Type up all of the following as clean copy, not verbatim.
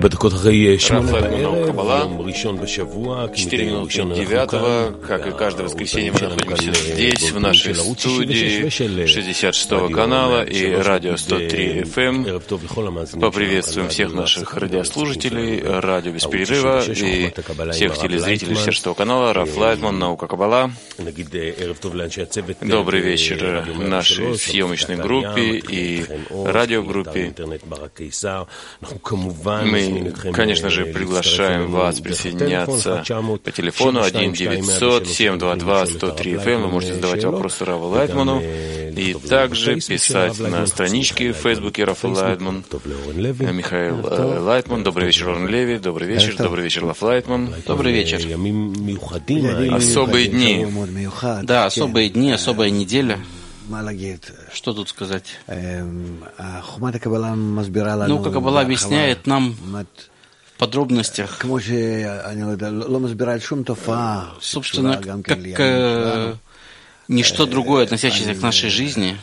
Раф Каббала, 4 минуты 9, как и каждое воскресенье мы находимся здесь, в нашей студии 66-го канала и радио 103 FM. Поприветствуем всех наших радиослушателей, радио без перерыва и всех телезрителей 66-го канала. Раф Лайтман, наука Каббала. Добрый вечер нашей съемочной группе и радиогруппе. Мы, конечно же, приглашаем вас присоединяться по телефону 1-900-722-103 FM. Вы можете задавать вопросы Раву Лайтману и также писать на страничке в Фейсбуке Рафа Лайтман. Михаил Лайтман. Добрый вечер, Орен Леви. Добрый вечер, Раф Лайтман. Добрый вечер. Особые дни. Да, особые дни, особая неделя. Что тут сказать? Ну, как Каббала объясняет нам в подробностях, собственно, как ничто другое, относящееся к нашей жизни,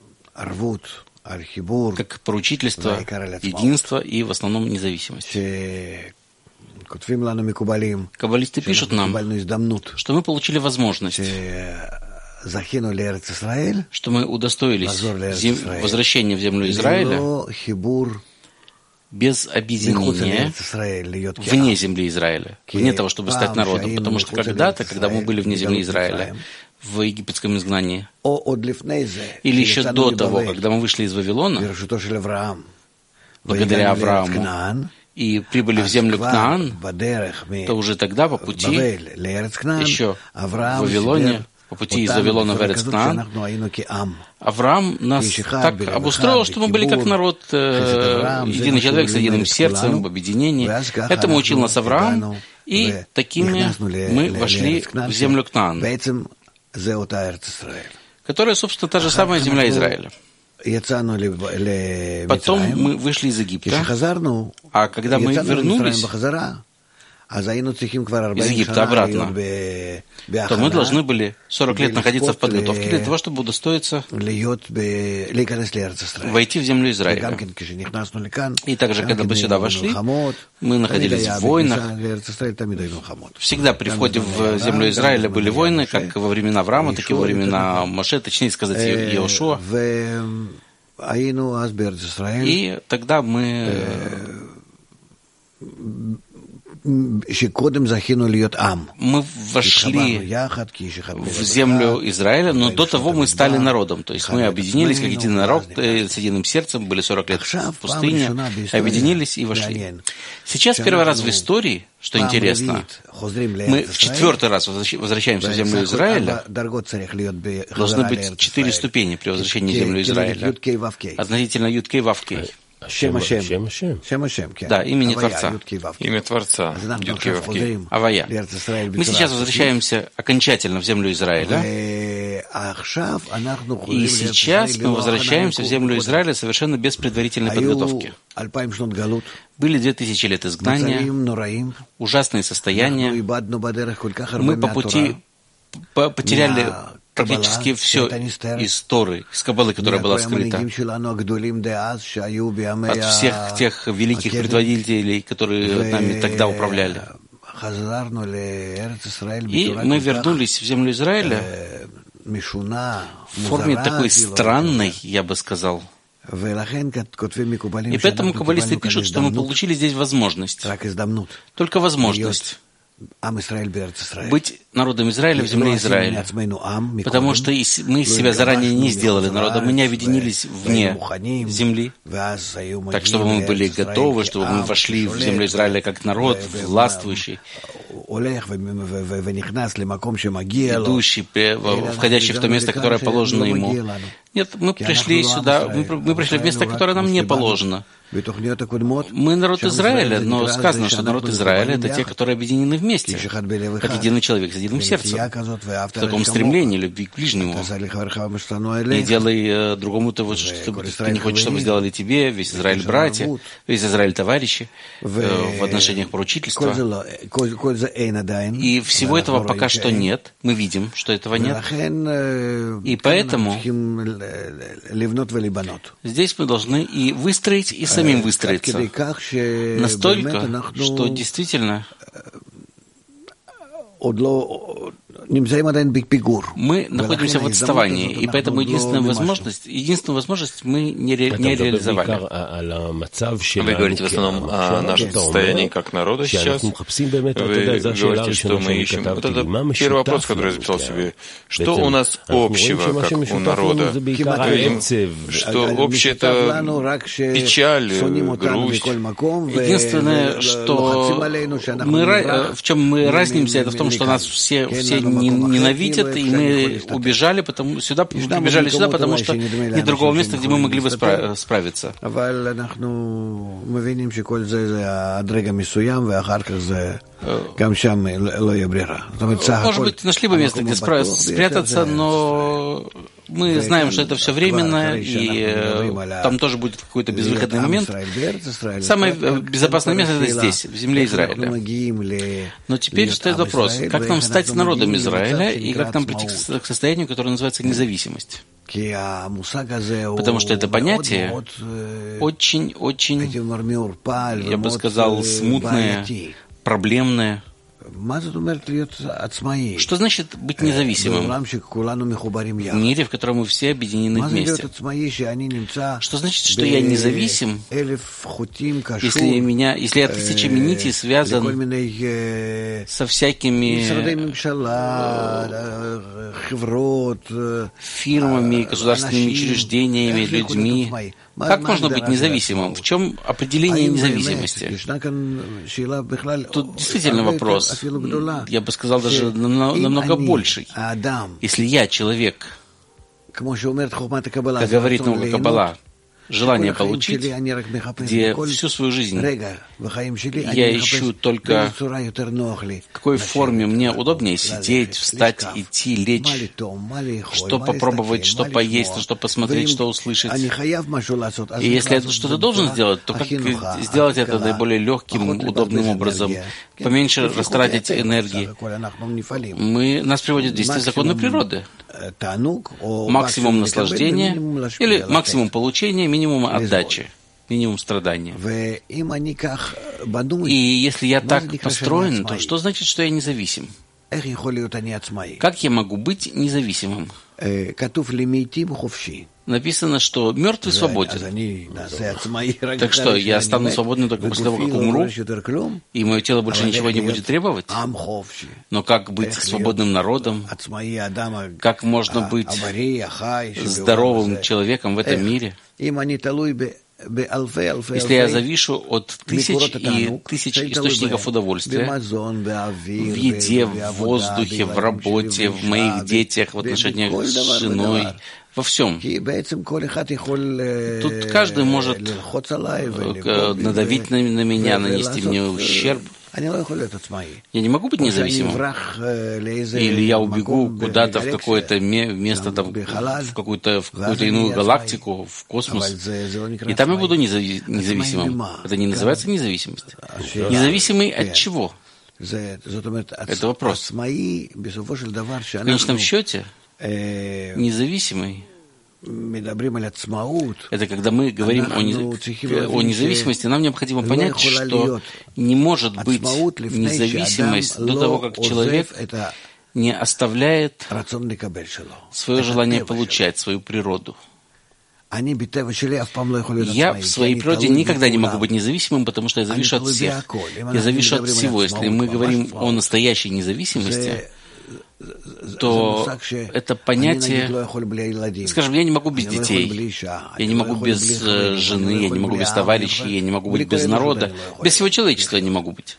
как поручительство, единство и в основном независимость. Каббалисты пишут нам, что мы получили возможность, что мы удостоились возвращения в землю Израиля без объединения вне земли Израиля, вне того, чтобы стать народом. Потому что когда-то, когда мы были вне земли Израиля, в египетском изгнании, или еще до того, когда мы вышли из Вавилона, благодаря Аврааму, и прибыли в землю Кнаан, то уже тогда по пути, еще в Вавилоне, по пути из Вавилона в Эрец Кнаан, Авраам нас так обустроил, что мы были как народ, единый человек с единым сердцем, в объединении. Этому учил нас Авраам, и такими мы вошли в землю Кнаан, которая, собственно, та же самая земля Израиля. Потом мы вышли из Египта, а когда мы вернулись из Египта обратно, то мы должны были 40 лет находиться в подготовке для того, чтобы удостоиться войти в землю Израиля. И также, когда мы сюда вошли, мы находились в войнах. Всегда при входе в землю Израиля были войны, как во времена Авраама, так и во времена Моше, точнее сказать, Иошуа. И тогда мы вошли в землю Израиля, но до того мы стали народом. То есть мы объединились как единый народ, с единым сердцем, были 40 лет в пустыне, объединились и вошли. Сейчас первый раз в истории, что интересно, мы в 4-й раз возвращаемся в землю Израиля. Должны быть 4 ступени при возвращении в землю Израиля. Относительно Юд-Кей, Вав-Кей. Да, имени Творца. Имя Творца. Авая. Мы сейчас возвращаемся окончательно в землю Израиля. И сейчас мы возвращаемся в землю Израиля совершенно без предварительной подготовки. Были 2000 лет изгнания, ужасные состояния. Мы по пути потеряли практически все из Торы, из Каббалы, которая была скрыта, от всех тех великих предводителей, которые нами тогда управляли. И мы вернулись в землю Израиля в форме такой странной, я бы сказал. И поэтому каббалисты пишут, что мы получили здесь возможность, только возможность быть народом Израиля в земле Израиля, потому что мы себя заранее не сделали народом, мы не объединились вне земли, так чтобы мы были готовы, чтобы мы вошли в землю Израиля как народ, властвующий, идущий, входящий в то место, которое положено ему. Нет, мы пришли сюда, мы пришли в место, которое нам не положено. Мы народ Израиля, но сказано, что народ Израиля — это те, которые объединены вместе, как единый человек с единым сердцем, в таком стремлении, любви к ближнему. Не делай другому того, что ты не хочешь, чтобы сделали тебе, весь Израиль братья, весь Израиль товарищи, в отношениях поручительства. И всего этого пока что нет. Мы видим, что этого нет. И поэтому здесь мы должны и выстроить, и самим выстроиться. Настолько, что действительно мы находимся в отставании, и поэтому единственную возможность мы не реализовали. Вы говорите в основном о нашем состоянии как народа сейчас. Вы говорите, что мы ищем. Вот это первый вопрос, который я записал себе. Что у нас общего, как у народа? Мы видим, что общее — это печаль, грусть. Единственное, что в чем мы разнимся, это в том, что нас все ненавидят, и мы убежали сюда, потому что нет другого места, где мы могли бы справиться. Может быть, нашли бы место, где спрятаться, но мы знаем, что это все временно, и там тоже будет какой-то безвыходный момент. Самое безопасное место — это здесь, в земле Израиля. Но теперь стоит вопрос, как нам стать народом Израиля и как нам прийти к состоянию, которое называется независимость. Потому что это понятие очень, я бы сказал, смутное, проблемное. Что значит быть независимым в мире, в котором мы все объединены вместе? Что значит, что я независим, если я тысячами нитей связан со всякими фирмами, государственными учреждениями, людьми? Как можно быть независимым? В чем определение независимости? Тут действительно вопрос, я бы сказал, даже намного больший. Если я человек, как говорит наука Каббала, желание получить, где всю свою жизнь я ищу только в какой форме мне удобнее сидеть, встать, идти, лечь, что попробовать, что поесть, что посмотреть, что услышать. И если я что-то должен сделать, то как сделать это наиболее легким, удобным образом, поменьше растратить энергии. Нас приводит в действие законы природы. Максимум наслаждения или максимум получения, минимум отдачи, минимум страдания. И если я так построен, то что значит, что я независим? Как я могу быть независимым? Написано, что мертвый свободен. Так что, я стану свободным только после того, как умру, и мое тело больше ничего не будет требовать? Но как быть свободным народом? Как можно быть здоровым человеком в этом мире? Если я завишу от тысяч и тысяч источников удовольствия в еде, в воздухе, в работе, в моих детях, в отношениях с женой, во всем. Тут каждый может надавить на меня, нанести мне ущерб. Я не могу быть независимым. Или я убегу куда-то в какое-то место, там, в какую-то иную галактику, в космос, и там я буду независимым. Это не называется независимость. Независимый от чего? Это вопрос. В конечном счете, независимый — это когда мы говорим о независимости, нам необходимо понять, что не может быть независимость до того, как человек не оставляет свое желание получать, свою природу. Я в своей природе никогда не могу быть независимым, потому что я завишу от всех. Я завишу от всего. Если мы говорим о настоящей независимости, то это понятие, скажем, я не могу без детей, я не могу без жены, я не могу без товарищей, я не могу быть без народа, без всего человечества я не могу быть.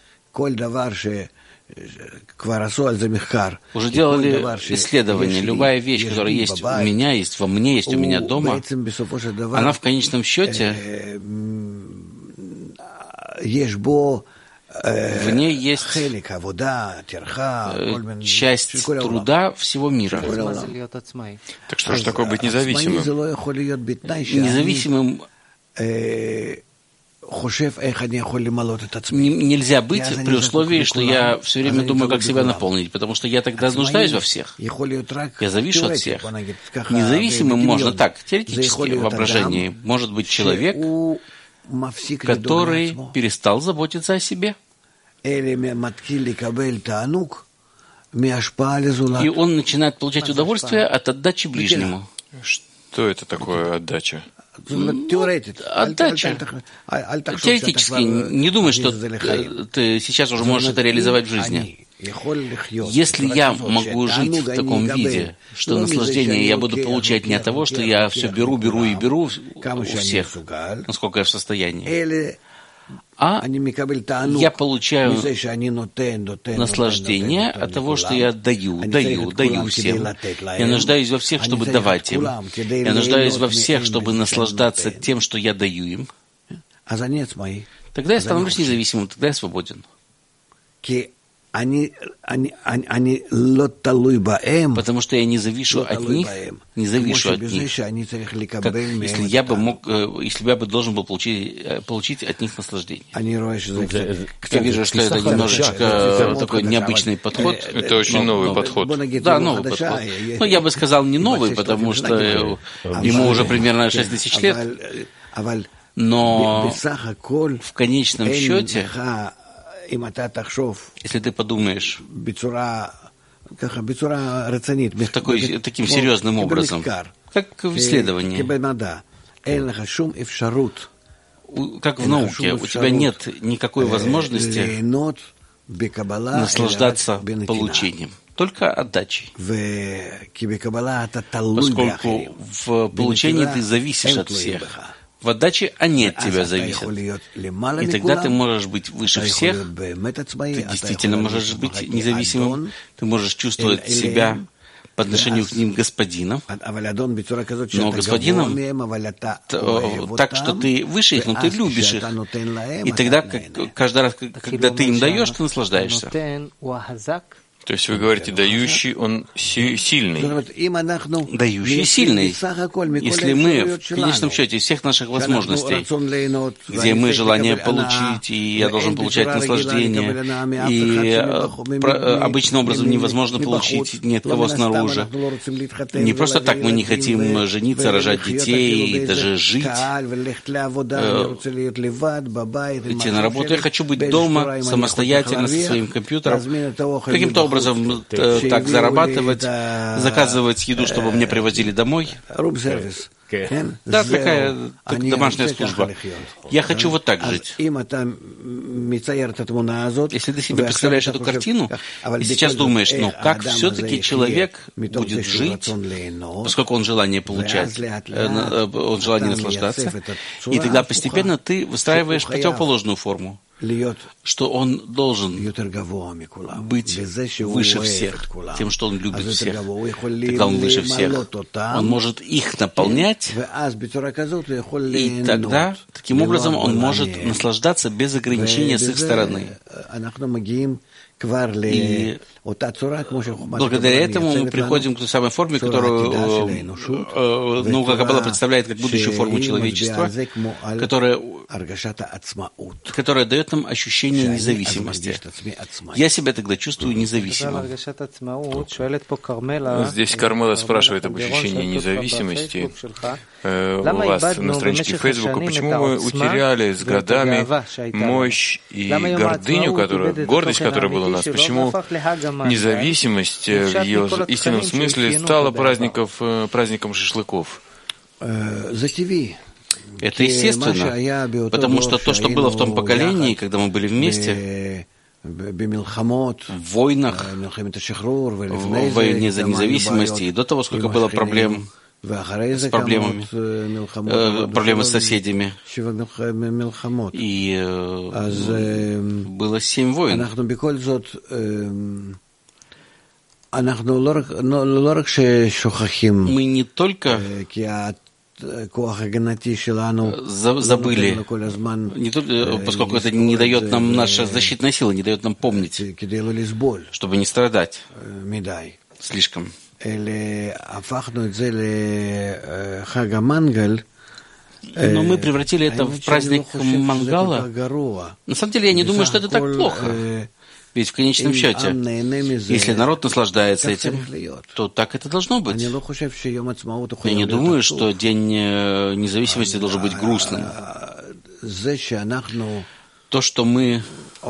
Уже делали исследования, любая вещь, которая есть у меня, есть во мне, есть у меня дома, она в конечном счете, в ней есть часть труда всего мира. Так что же такое быть независимым? Независимым нельзя быть при условии, что я все время думаю, как себя наполнить, потому что я тогда нуждаюсь во всех. Я завишу от всех. Независимым можно так, теоретически, в воображении, может быть человек, который перестал заботиться о себе. И он начинает получать удовольствие от отдачи ближнему. Что это такое отдача? Отдача. Теоретически, не думай, что ты сейчас уже можешь это реализовать в жизни. Если я могу жить в таком виде, что наслаждение я буду получать не от того, что я все беру и беру у всех, насколько я в состоянии, а я получаю наслаждение от того, что я даю всем. Я нуждаюсь во всех, чтобы давать им. Я нуждаюсь во всех, чтобы наслаждаться тем, что я даю им. Тогда я становлюсь независимым, тогда я свободен. Потому что я не завишу от них, как если бы я должен был получить от них наслаждение. Я вижу, что это немножечко такой необычный подход. Это очень новый подход. Да, новый подход. Но я бы сказал не новый, потому что ему уже примерно 6 тысяч лет. Но в конечном счете, если ты подумаешь таким серьезным образом, как в исследовании, как в науке, у тебя нет никакой возможности наслаждаться получением, только отдачей. Поскольку в получении ты зависишь от всех. В отдаче они от тебя зависят. И тогда ты можешь быть выше всех, ты действительно можешь быть независимым, ты можешь чувствовать себя по отношению к ним господином, но господином так, что ты выше их, но ты любишь их. И тогда, каждый раз, когда ты им даешь, ты наслаждаешься. То есть вы говорите, дающий, он сильный. Дающий сильный. Если мы, в конечном счете, из всех наших возможностей, где мы желание получить, и я должен получать наслаждение, и обычным образом невозможно получить ни от кого снаружи. Не просто так мы не хотим жениться, рожать детей, и даже жить. Идти на работу. Я хочу быть дома, самостоятельно, со своим компьютером. Каким-то образом так зарабатывать, заказывать еду, чтобы мне привозили домой. Да, такая домашняя служба. Я хочу вот так жить. Если ты себе представляешь эту картину, и сейчас думаешь, как все-таки человек будет жить, поскольку он желание получать, он желание наслаждаться, и тогда постепенно ты выстраиваешь противоположную форму, что он должен быть выше всех, тем, что он любит всех. Тогда он выше всех. Он может их наполнять, и тогда, таким образом, он может наслаждаться без ограничения с их стороны. И благодаря этому мы приходим к той самой форме, которую Каббала представляет как будущую форму человечества, которая дает нам ощущение независимости. Я себя тогда чувствую независимым. Здесь Кармела спрашивает об ощущении независимости. У вас на страничке Фейсбука, почему вы утеряли с годами мощь и гордость, которая была у нас? Почему независимость в ее истинном смысле стала праздником шашлыков? Это естественно, потому что то, что было в том поколении, когда мы были вместе, в войнах, в войне за независимость, и до того, сколько было проблем с проблемами с соседями. И было 7 войн. Мы не только забыли, не только, поскольку это не дает нам, наша защитная сила не дает нам помнить, чтобы не страдать слишком. Но мы превратили это в праздник мангала. На самом деле, я не думаю, что это так плохо. Ведь в конечном счете, если народ наслаждается этим, то так это должно быть. Я не думаю, что День независимости должен быть грустным. То, что мы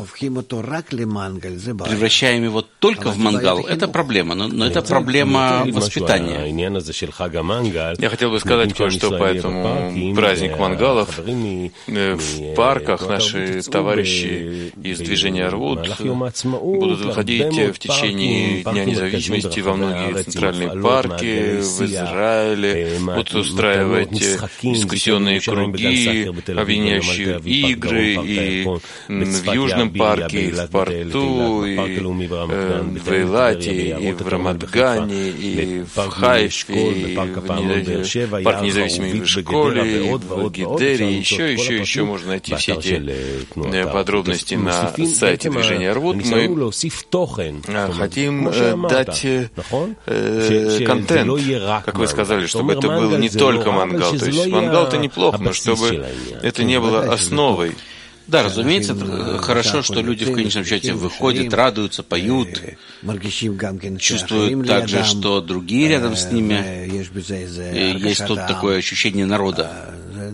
превращаем его только в мангал, это проблема, но это проблема воспитания. Я хотел бы сказать кое-что по этому празднику мангалов. В парках наши товарищи из движения «Арвут» будут выходить в течение Дня независимости во многие центральные парки в Израиле, будут устраивать дискуссионные круги, объединяющие игры и в Южном парке, и в порту, и в Эйлате, и в Рамат-Гане, и в Хайфе, и в парке независимой школе, и в Гидере, еще можно найти все эти подробности на сайте движения «Арвут». Мы хотим дать контент, как вы сказали, чтобы это был не только мангал. То есть мангал это неплохо, но чтобы это не было основой. Да, разумеется, хорошо, что люди в конечном счете выходят, радуются, поют, чувствуют также, что другие рядом с ними, есть тут такое ощущение народа.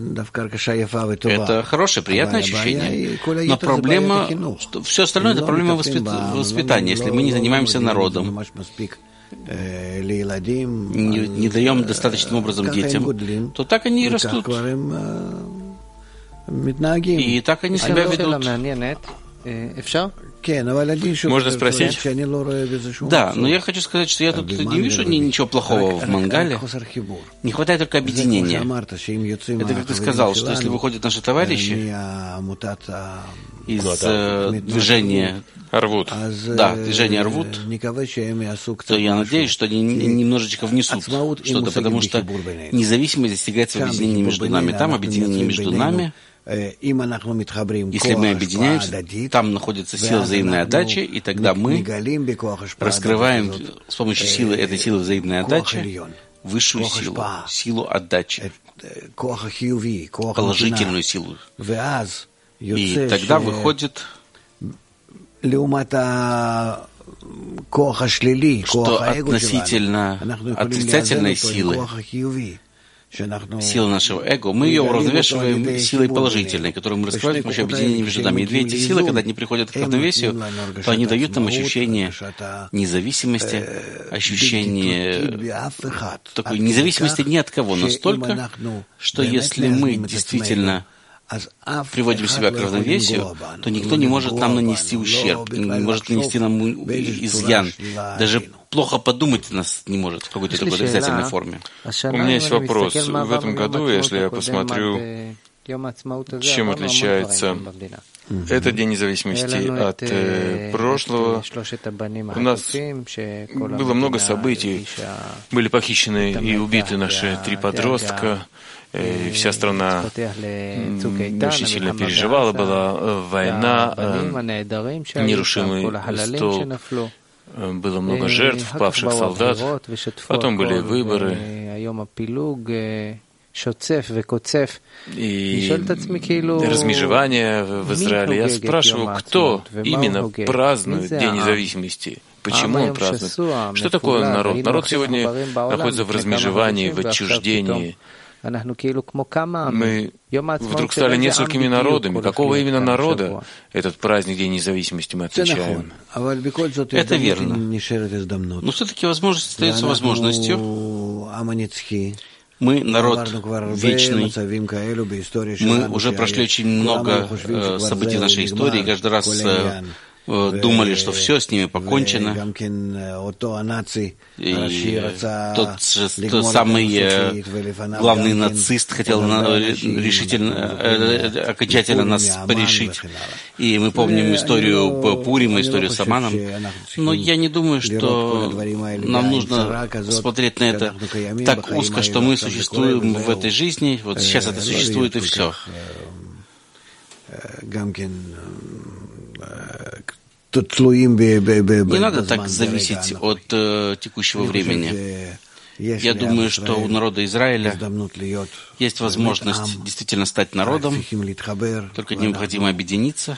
Это хорошее, приятное ощущение. Но проблема, что все остальное — это проблема воспитания. Если мы не занимаемся народом, не даем достаточным образом детям, то так они и растут. И так они себя ведут. Можно спросить? Да, но я хочу сказать, что я тут не вижу ничего плохого в мангале. Не хватает только объединения. Это как ты сказал, что если выходят наши товарищи из движения «Арвут», да, движение «Арвут», то я надеюсь, что они немножечко внесут что-то, потому что независимость достигается в объединении между нами. Там объединение между нами. Если мы объединяемся, там находится сила взаимной отдачи, и тогда мы раскрываем с помощью силы этой силы взаимной отдачи высшую силу, силу отдачи, положительную силу. И тогда выходит, что относительно отрицательной силы, сила нашего эго, мы ее уравновешиваем силой положительной, которую мы раскрываем с помощью объединения между нами. И две эти силы, когда они приходят к равновесию, то они дают нам ощущение независимости, ощущение такой независимости ни от кого, настолько, что если мы действительно приводим себя к равновесию, то никто не может нам нанести ущерб, не может нанести нам изъян. Даже плохо подумать нас не может в какой-то такой отрицательной форме. У меня есть вопрос. В этом году, если я посмотрю, чем отличается этот День независимости от прошлого, у нас было много событий. Были похищены и убиты наши 3 подростка. И вся страна очень сильно переживала, была война, нерушимый стол, было много жертв, павших солдат, потом были выборы. И размежевание в Израиле. Я спрашиваю, кто именно празднует День независимости? Почему он празднует? Что такое народ? Народ сегодня находится в размежевании, в отчуждении. Мы вдруг стали несколькими народами. Какого именно народа этот праздник День независимости мы отличаем? Это верно. Но все-таки возможность остается возможностью. Мы народ вечный. Мы уже прошли очень много событий в нашей истории. И каждый раз думали, что все с ними покончено. И тот самый главный нацист хотел решительно, окончательно нас порешить. И мы помним историю Пурима, историю с Аманом. Но я не думаю, что нам нужно смотреть на это так узко, что мы существуем в этой жизни. Вот сейчас это существует и все. Не надо так зависеть от текущего времени. Я думаю, что у народа Израиля есть возможность действительно стать народом, только необходимо объединиться.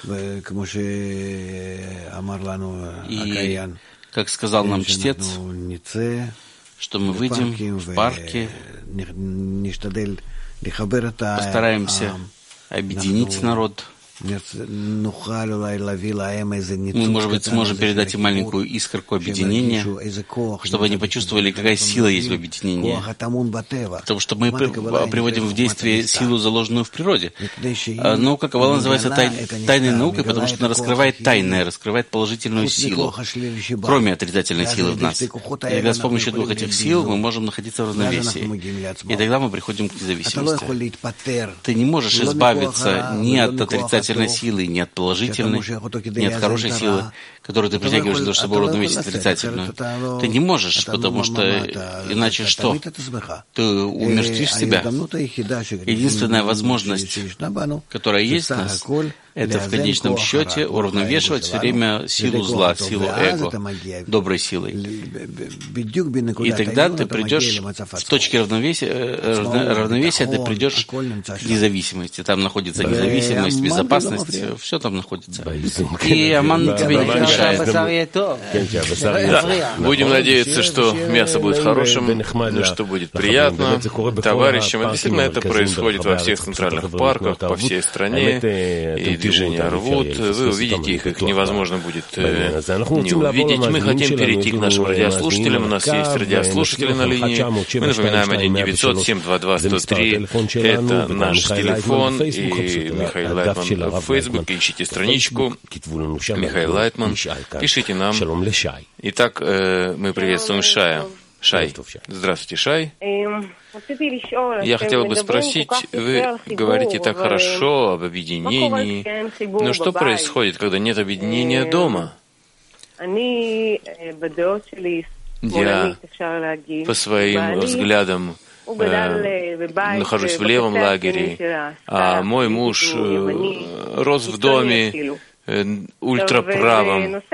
И, как сказал нам чтец, что мы выйдем в парке, постараемся объединить народ. Мы, может быть, сможем передать им маленькую искорку объединения, чтобы они почувствовали, какая сила есть в объединении. Потому что мы приводим в действие силу, заложенную в природе. Наука Каббала называется тайной наукой, потому что она раскрывает тайное, раскрывает положительную силу, кроме отрицательной силы в нас. И тогда с помощью двух этих сил мы можем находиться в равновесии. И тогда мы приходим к независимости. Ты не можешь избавиться ни от отрицательной силы, ни от положительной, ни от хорошей силы, которую ты притягиваешь для того, чтобы уравновесить отрицательную. Ты не можешь, потому что иначе что? Ты умертвишь себя. Единственная возможность, которая есть у нас, это в конечном счете уравновешивать все время силу зла, силу эго, доброй силой. И тогда ты придешь в точке равновесия, ты придешь к независимости. Там находится независимость, безопасность, все там находится. И Аман тебе не мешает. Будем надеяться, что мясо будет хорошим, что будет приятно товарищам. И действительно это происходит во всех центральных парках, по всей стране. И движения рвут, вы увидите их невозможно будет не увидеть. Мы хотим перейти к нашим радиослушателям. У нас есть радиослушатели на линии. Мы напоминаем 1-900-722-103. Это наш телефон. И Михаил Лайтман в Фейсбуке. Ищите страничку Михаил Лайтман. Пишите нам. Итак, мы приветствуем Шая. Шай. Здравствуйте, Шай. Я хотела бы спросить, вы говорите так хорошо об объединении, но что происходит, когда нет объединения дома? Я по своим взглядам нахожусь в левом лагере, а мой муж рос в доме ультраправом.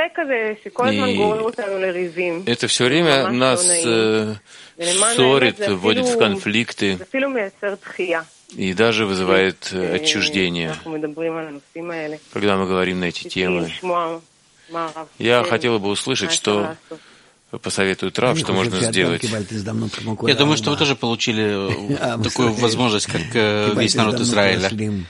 И это все время нас ссорит, вводит в конфликты и даже вызывает отчуждение, когда мы говорим на эти темы. Я хотела бы услышать, что посоветует Рав, что можно сделать. Я думаю, что вы тоже получили такую возможность, как весь народ Израиля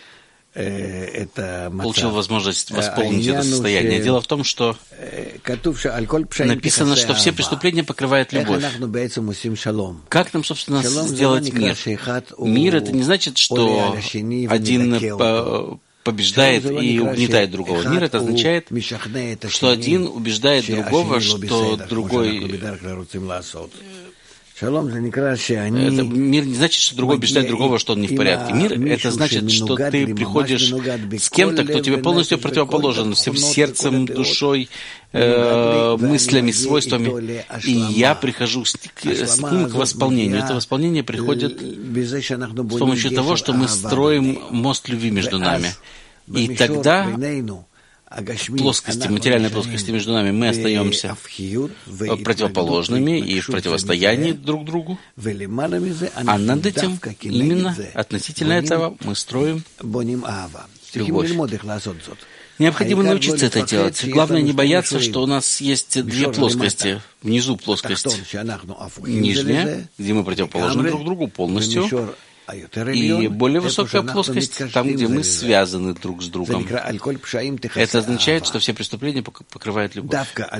получил возможность восполнить это состояние. Дело в том, что написано, что все преступления покрывает любовь. Как нам, собственно, сделать мир? Мир — это не значит, что один побеждает и угнетает другого. Мир — это означает, что один убеждает другого, что другой... Это мир не значит, что другой убеждает другого, что он не в порядке. Мир — это значит, что ты приходишь с кем-то, кто тебе полностью противоположен, всем сердцем, душой, мыслями, свойствами. И я прихожу с ним к восполнению. Это восполнение приходит с помощью того, что мы строим мост любви между нами. И тогда в плоскости, материальной плоскости между нами мы остаемся противоположными и в противостоянии друг другу. А над этим, именно относительно этого, мы строим любовь. Необходимо научиться это делать. Главное не бояться, что у нас есть две плоскости. Внизу плоскость нижняя, где мы противоположны друг другу полностью, и более высокая плоскость, там, где мы связаны друг с другом. Это означает, что все преступления покрывает любовь.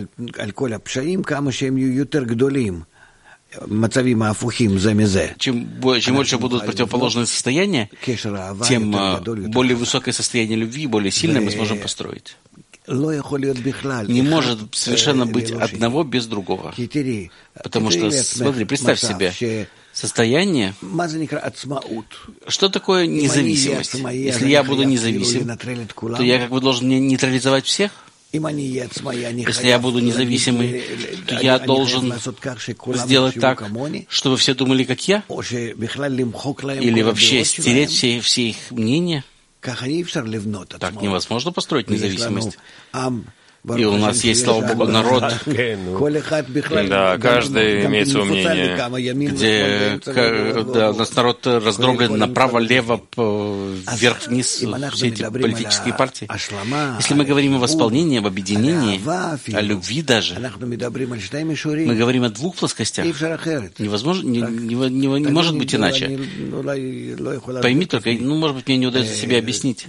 Чем больше будут противоположные состояния, тем более высокое состояние любви, более сильное мы сможем построить. Не может совершенно быть одного без другого. Потому что, смотри, представь себе, состояние, что такое независимость? Если я буду независим, то я как бы должен нейтрализовать всех? Если я буду независимый, то я должен сделать так, чтобы все думали, как я? Или вообще стереть все их мнения? Так невозможно построить независимость. И у нас есть, слава Богу, народ, да, каждый имеет свое мнение. Где у нас народ раздроблен направо-лево, вверх-вниз, все эти политические партии. Если мы говорим о восполнении, об объединении, о любви даже, мы говорим о двух плоскостях. Невозможно, не может быть иначе. Пойми только, может быть, мне не удается себе объяснить.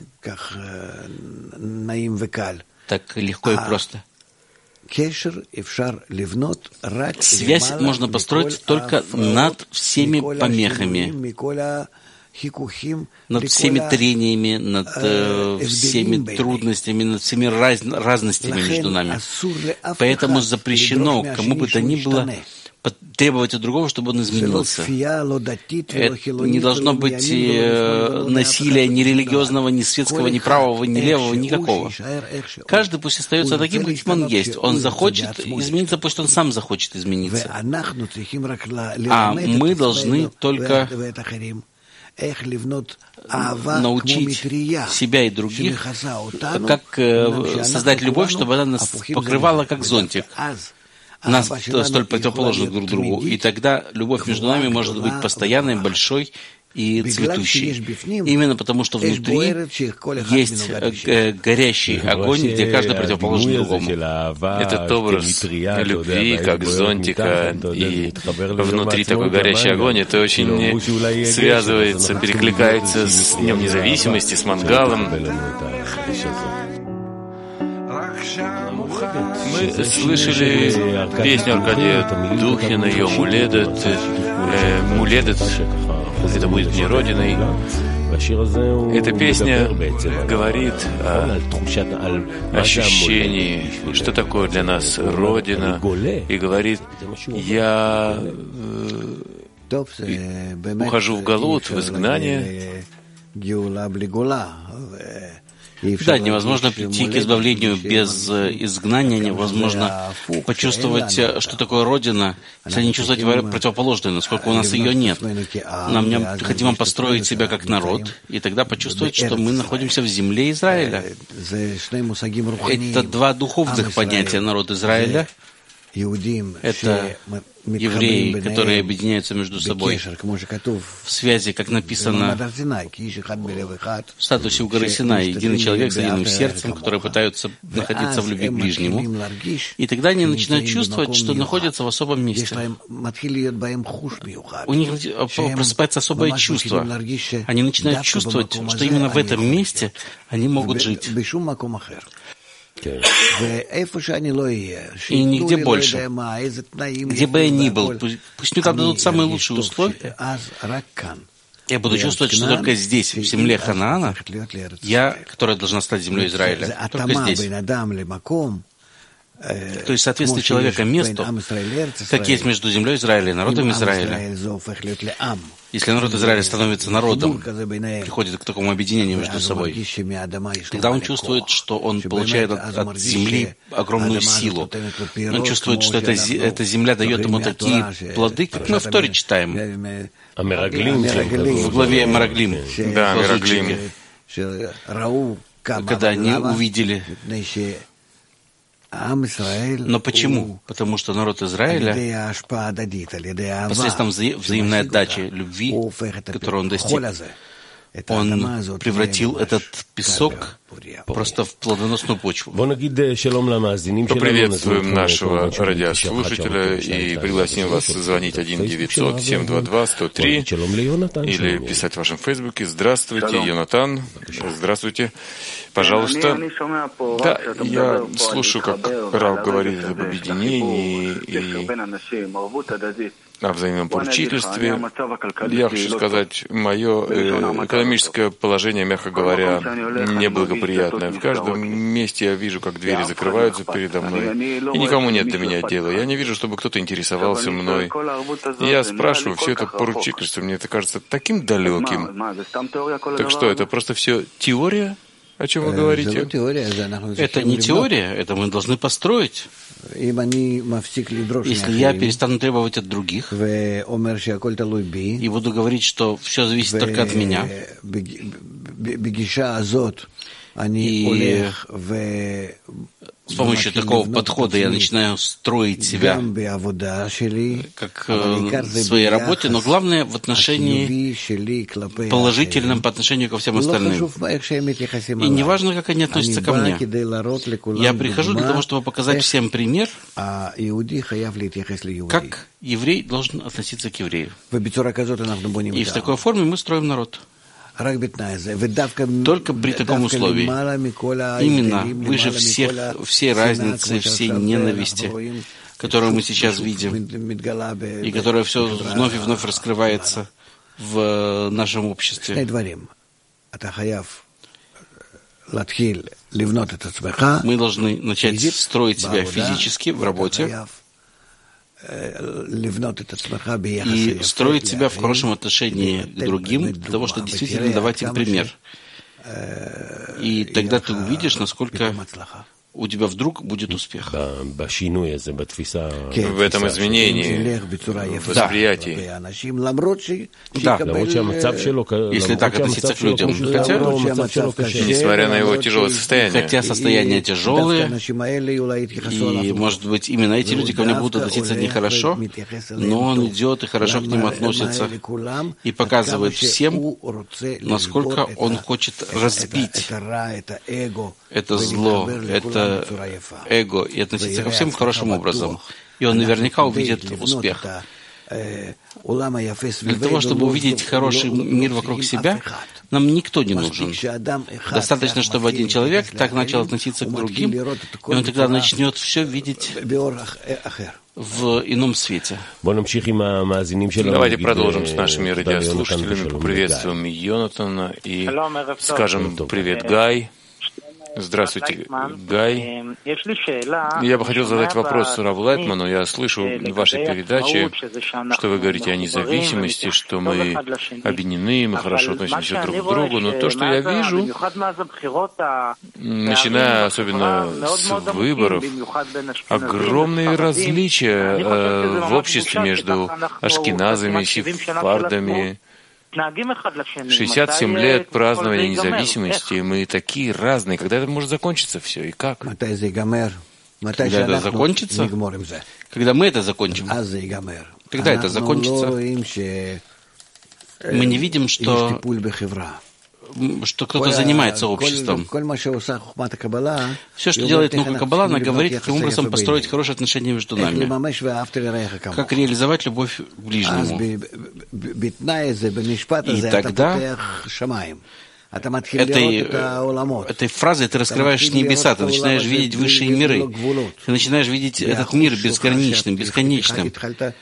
Так легко и просто. Связь можно построить только над всеми помехами, над всеми трениями, над всеми трудностями, над всеми разностями между нами. Поэтому запрещено кому бы то ни было требовать от другого, чтобы он изменился. Это не должно быть насилия ни религиозного, ни светского, ни правого, ни левого, никакого. Каждый пусть остается таким, каким он есть. Он захочет измениться, пусть он сам захочет измениться. А мы должны только научить себя и других, как создать любовь, чтобы она нас покрывала как зонтик. Нас столь противоположны друг другу. И тогда любовь между нами может быть постоянной, большой и цветущей. Именно потому, что внутри есть горящий огонь, где каждый противоположен другому. Этот образ любви, как зонтика, и внутри такой горящий огонь, это очень связывается, перекликается с Днем Независимости, с Мангалом. Мы слышали песню Аркадия Духина, ее «Муледет». «Муледет» — это будет не родиной. Эта песня говорит о ощущении, что такое для нас Родина, и говорит: «Я ухожу в галут, в изгнание». Да, невозможно прийти к избавлению без изгнания, невозможно почувствовать, что такое Родина, если не чувствовать противоположное, насколько у нас ее нет. Нам необходимо построить себя как народ, и тогда почувствовать, что мы находимся в земле Израиля. Это два духовных понятия: народ Израиля. Это евреи, которые объединяются между собой в связи, как написано в статусе у горы Синай, единый человек с единым сердцем, которые пытаются находиться в любви к ближнему. И тогда они начинают чувствовать, что находятся в особом месте. У них просыпается особое чувство. Они начинают чувствовать, что именно в этом месте они могут жить. И нигде больше. Где бы я ни был, пусть мне там дадут самые лучшие условия, я буду чувствовать, что только здесь, в земле Ханаана, я, которая должна стать землей Израиля, только здесь. То есть соответствие человека месту, как есть между землей Израиля и народом Израиля. Если народ Израиля становится народом, приходит к такому объединению между собой, тогда он чувствует, что он получает от земли огромную силу. Он чувствует, что эта земля дает ему такие плоды, как мы в Торе читаем. В главе Мераглим. Да, Мераглим. Когда они увидели. Но почему? Потому что народ Израиля посредством взаимной отдачи, любви, которую он достиг, он превратил этот песок просто в плодоносную почву. Поприветствуем нашего радиослушателя и пригласим вас звонить 1-900-722-103 или писать в вашем фейсбуке. Здравствуйте, Йонатан. Здравствуйте. Пожалуйста. Да, я слушаю, как Рав говорит об объединении и о взаимном поручительстве. Я хочу сказать, мое экономическое положение, мягко говоря, неблагоприятное. В каждом месте я вижу, как двери закрываются передо мной, и никому нет до меня дела. Я не вижу, чтобы кто-то интересовался мной. Я спрашиваю, все это поручительство, мне это кажется таким далеким. Так что, это просто все теория? О чем вы говорите? Это не теория, это мы должны построить. Если я перестану требовать от других и буду говорить, что все зависит только от меня, И с помощью такого подхода я начинаю строить себя как в своей работе, но главное в отношении положительном по отношению ко всем остальным. И неважно, как они относятся ко мне. Я прихожу для того, чтобы показать всем пример, как еврей должен относиться к еврею. И в такой форме мы строим народ. Только при таком условии, именно выше всей разницы, всей ненависти, которую мы сейчас видим, и которая все вновь и вновь раскрывается в нашем обществе. Мы должны начать строить себя физически в работе и строить себя в хорошем отношении к другим, для того, чтобы действительно давать им пример. И тогда ты увидишь, насколько у тебя вдруг будет успех. В этом изменении, в восприятии. Да, если так относиться к людям. Хотя, несмотря на его тяжелое состояние. Хотя состояния тяжелые, и, может быть, именно эти люди ко мне будут относиться нехорошо, но он идет и хорошо к ним относится, и показывает всем, насколько он хочет разбить это зло, это эго, и относиться ко всем хорошим образом. И он наверняка увидит успех. Для того, чтобы увидеть хороший мир вокруг себя, нам никто не нужен. Достаточно, чтобы один человек так начал относиться к другим, и он тогда начнет все видеть в ином свете. Давайте продолжим с нашими радиослушателями. Поприветствуем Йонатана и скажем привет, Гай. Здравствуйте, Гай. Я бы хотел задать вопрос Раву Лайтману. Я слышу в вашей передаче, что вы говорите о независимости, что мы объединены, мы хорошо относимся друг к другу, но то, что я вижу, начиная особенно с выборов, огромные различия в обществе между ашкеназами, сефардами. 67 лет празднования независимости, мы такие разные. Когда это может закончиться все и как? Когда это закончится? Когда мы это закончим? Когда это закончится? Мы не видим, что кто-то занимается обществом. Все, что делает наука Каббала, она говорит, каким образом построить хорошие отношения между нами. Как реализовать любовь к ближнему. И тогда этой фразой ты раскрываешь небеса, ты начинаешь видеть высшие миры, ты начинаешь видеть этот мир безграничным, бесконечным.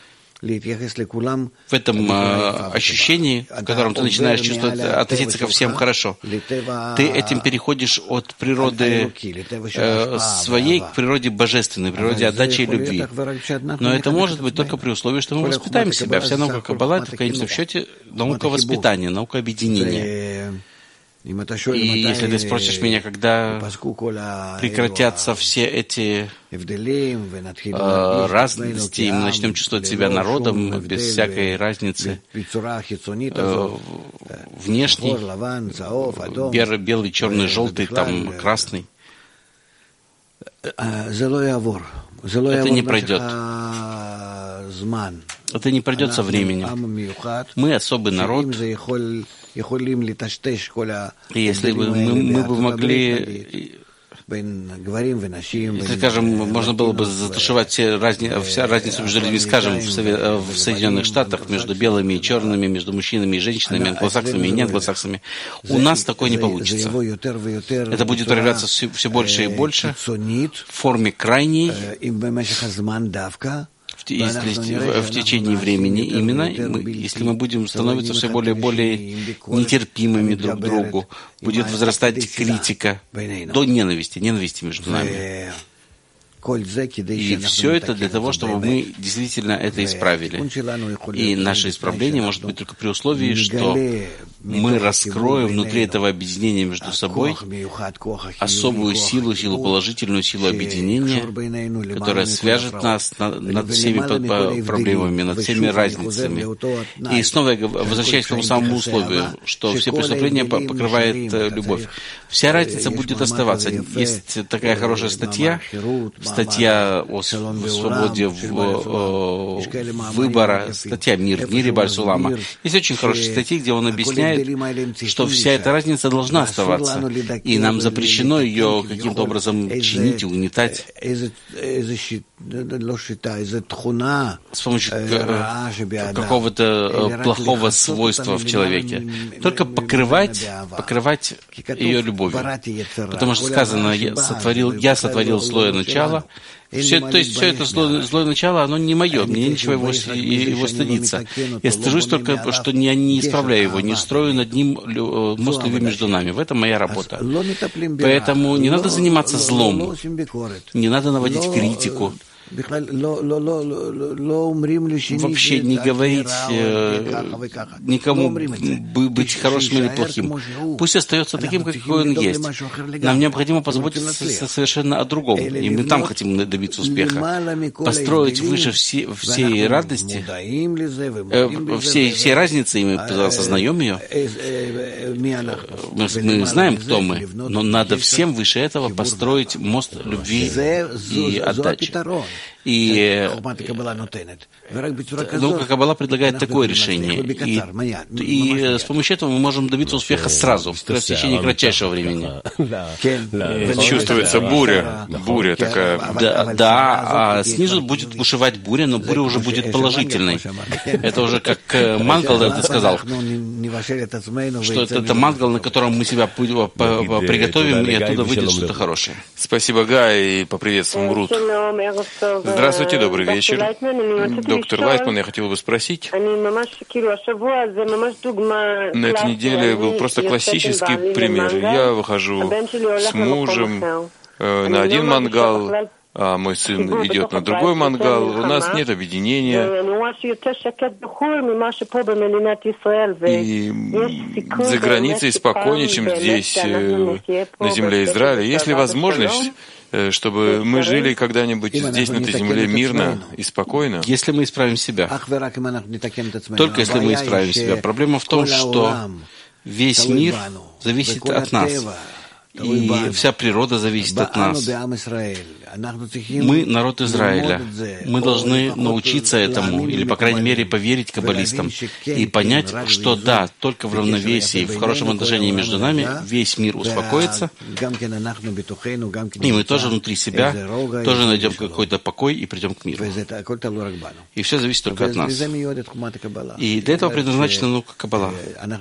В этом ощущении, в котором ты начинаешь чувствовать, относиться ко всем хорошо, ты этим переходишь от природы своей к природе божественной, природе отдачи и любви. Но это может быть только при условии, что мы воспитаем себя. Вся наука Каббала — это в конечном счете наука воспитания, наука объединения. И если ты спросишь меня, когда прекратятся все эти разности, и мы начнем чувствовать себя народом без всякой разницы внешней, белый, черный, желтый, там, красный, это не пройдет. Это не пройдет со временем. Мы особый народ. И если бы мы бы могли, если, скажем, можно было бы затушевать вся разницу между людьми, скажем, в Соединенных Штатах, между белыми и черными, между мужчинами и женщинами, англосаксами и неанглосаксами, у нас такое не получится. Это будет проявляться все больше и больше в форме крайней, в течение времени именно, если мы будем становиться все более и более нетерпимыми друг к другу, будет возрастать критика до ненависти между нами. И все это для того, чтобы мы действительно это исправили. И наше исправление может быть только при условии, что мы раскроем внутри этого объединения между собой особую силу, силу положительную, силу объединения, которая свяжет нас над всеми проблемами, над всеми разницами. И снова я возвращаюсь к тому самому условию, что все преступления покрывает любовь. Вся разница будет оставаться. Есть такая хорошая статья о свободе выбора, статья «Мир» в мире Баль-Сулама. Есть очень хорошие статьи, где он объясняет, что вся эта разница должна оставаться, и нам запрещено ее каким-то образом чинить, угнетать с помощью какого-то плохого свойства в человеке. Только покрывать ее любовью. Потому что сказано, я сотворил злое начало. То есть все это злое начало, оно не мое, мне нечего его стыдиться. Я стыжусь только, что я не исправляю его, не строю над ним мост любви между нами. В этом моя работа. Поэтому не надо заниматься злом, не надо наводить критику. Вообще не говорить никому быть хорошим или плохим. Пусть остается таким, какой он есть. Нам необходимо позаботиться совершенно о другом. И мы там хотим добиться успеха. Построить выше всей радости, всей разницы, и мы осознаем ее. Мы знаем, кто мы, но надо всем выше этого построить мост любви и отдачи. И Каббала предлагает такое решение. И с помощью этого мы можем добиться успеха сразу, в течение кратчайшего времени. Чувствуется буря такая. Да, а снизу будет бушевать буря, но буря уже будет положительной. Это уже как мангал, ты сказал, что это мангал, на котором мы себя приготовим, и оттуда выйдет что-то хорошее. Спасибо, Гай, и поприветствуем Рут. Здравствуйте, добрый вечер. Доктор Лайтман, я хотел бы спросить. На этой неделе был просто классический пример. Я выхожу с мужем на один мангал, а мой сын идет на другой мангал. У нас нет объединения. И за границей спокойнее, чем здесь, на земле Израиля. Есть ли возможность, чтобы мы жили когда-нибудь здесь, на этой земле, мирно и спокойно? Если мы исправим себя. Только если мы исправим себя. Проблема в том, что весь мир зависит от нас. И вся природа зависит от нас. Мы народ Израиля. Мы должны научиться этому, или, по крайней мере, поверить каббалистам и понять, что да, только в равновесии, в хорошем отношении между нами весь мир успокоится, и мы тоже внутри себя тоже найдем какой-то покой и придем к миру. И все зависит только от нас. И для этого предназначена наука Каббала.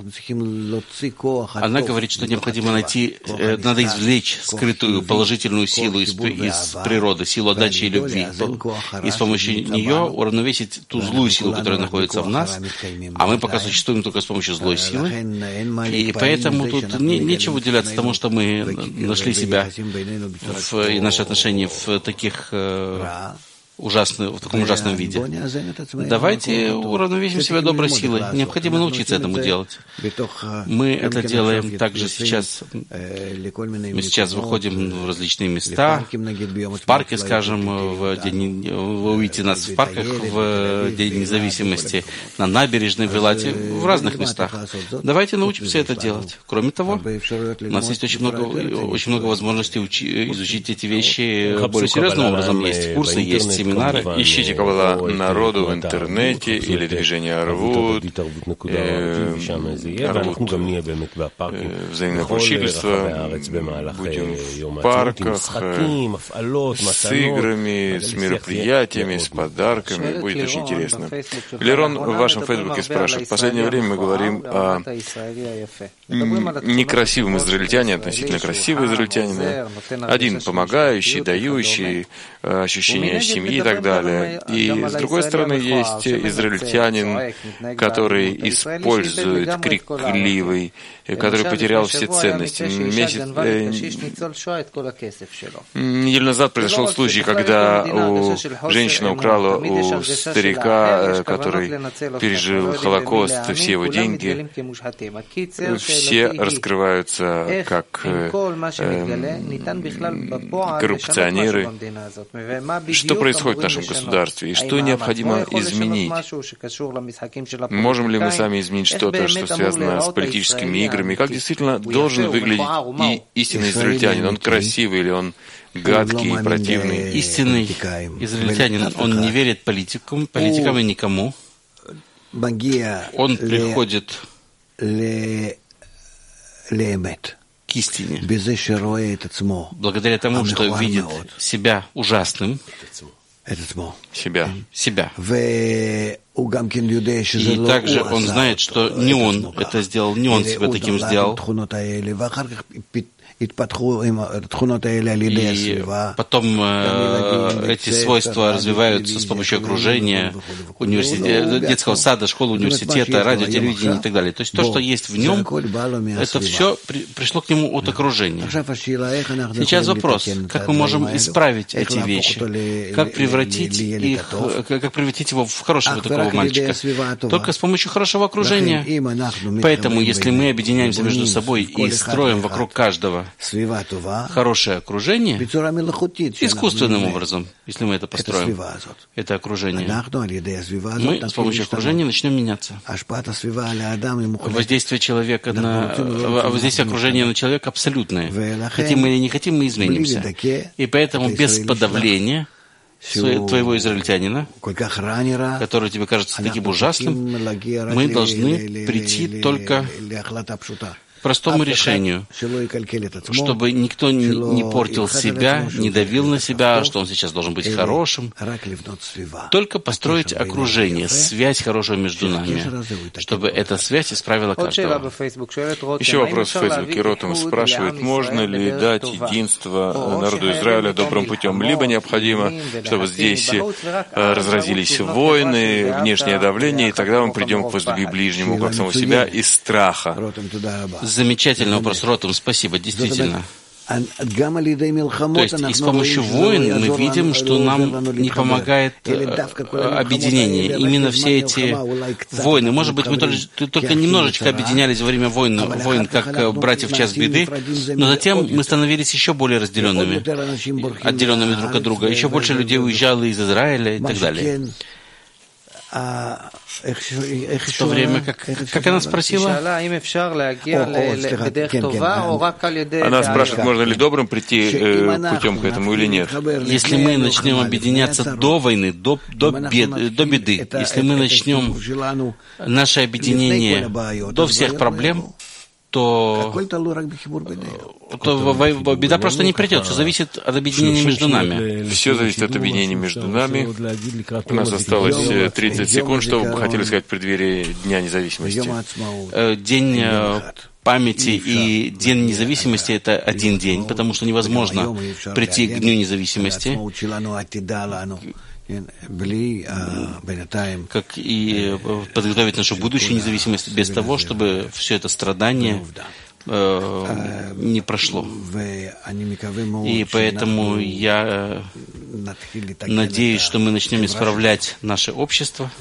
Она говорит, что необходимо надо извлечь скрытую положительную силу из природы, силу отдачи и любви, и с помощью нее уравновесить ту злую силу, которая находится в нас, а мы пока существуем только с помощью злой силы, и поэтому тут нечего уделяться тому, что мы нашли себя и наши отношения в таких в таком ужасном виде. Давайте уравновесим себя доброй силой. Необходимо научиться этому делать. Мы это делаем также сейчас. Мы сейчас выходим в различные места, в парке, скажем, вы увидите нас в парках в День независимости, на набережной, в Элате, в разных местах. Давайте научимся это делать. Кроме того, у нас есть очень много возможностей изучить эти вещи более серьезным образом. Есть курсы, есть семинары. Ищите Каббала народу в интернете или движение Арвут, взаимное поучительство. Будем в парках с играми, с мероприятиями, с подарками. Будет очень интересно. Лерон в вашем фейсбуке спрашивает. В последнее время мы говорим о некрасивом израильтяне, относительно красивый израильтянин. Один помогающий, дающий, ощущение семьи, и так далее. И с другой стороны есть израильтянин, который использует крикливый, который потерял все ценности. Неделю назад произошел случай, когда женщина украла у старика, который пережил Холокост, все его деньги. Все раскрываются как коррупционеры. Что происходит в нашем государстве и что необходимо изменить? Можем ли мы сами изменить что-то, что связано с политическими играми? Как действительно должен выглядеть и истинный израильтянин? Он красивый или он гадкий и противный? Истинный израильтянин, он не верит политикам и никому. Он приходит к истине благодаря тому, что видит себя ужасным. Себя. И также он знает, что не он это сделал, не он себя таким сделал. И потом эти свойства развиваются с помощью окружения, детского сада, школы, университета, радио, телевидения и так далее. То есть то, что есть в нем, это все пришло к нему от окружения. Сейчас вопрос, как мы можем исправить эти вещи, как превратить его в хорошего такого мальчика. Только с помощью хорошего окружения. Поэтому, если мы объединяемся между собой и строим вокруг каждого хорошее окружение, искусственным образом, если мы это построим, это окружение, мы с помощью окружения начнем меняться. Воздействие окружения на человека абсолютное. Хотим мы или не хотим, мы изменимся. И поэтому без подавления твоего израильтянина, который тебе кажется таким ужасным, мы должны прийти только к простому решению, чтобы никто не портил себя, не давил на себя, что он сейчас должен быть хорошим. Только построить окружение, связь хорошего между нами, чтобы эта связь исправила каждого. Еще вопрос в Фейсбуке. Ротом спрашивает, можно ли дать единство народу Израиля добрым путем, либо необходимо, чтобы здесь разразились войны, внешнее давление, и тогда мы придем к возлюби ближнему, как самого себя, из страха. Замечательный вопрос, Ротом, спасибо, действительно. То есть и с помощью войн мы видим, что нам не помогает объединение. Именно все эти войны. Может быть, мы только немножечко объединялись во время войн, как братья в час беды, но затем мы становились еще более разделенными, отделенными друг от друга. Еще больше людей уезжало из Израиля и так далее. В то время, как она спросила? Она спрашивает, можно ли добрым прийти путем к этому или нет. Если мы начнем объединяться до войны, до беды, если мы начнем наше объединение до всех проблем, то беда просто не придет. Все зависит от объединения между нами. Все зависит от объединения между нами. У нас осталось 30 секунд, что вы бы хотели сказать в преддверии Дня независимости. День памяти и День независимости — это один день, потому что невозможно прийти к Дню независимости, как и подготовить нашу будущую независимость без того, чтобы все это страдание не прошло. И поэтому я надеюсь, что мы начнем исправлять наше общество,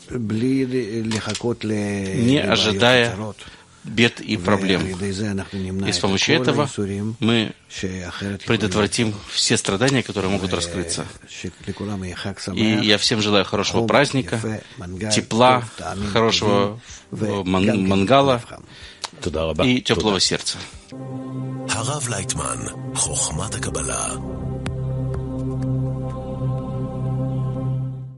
не ожидая бед и проблем. И с помощью этого мы предотвратим все страдания, которые могут раскрыться. И я всем желаю хорошего праздника, тепла, хорошего мангала и теплого сердца. הרב לייטמן, חוכמת הקבלה.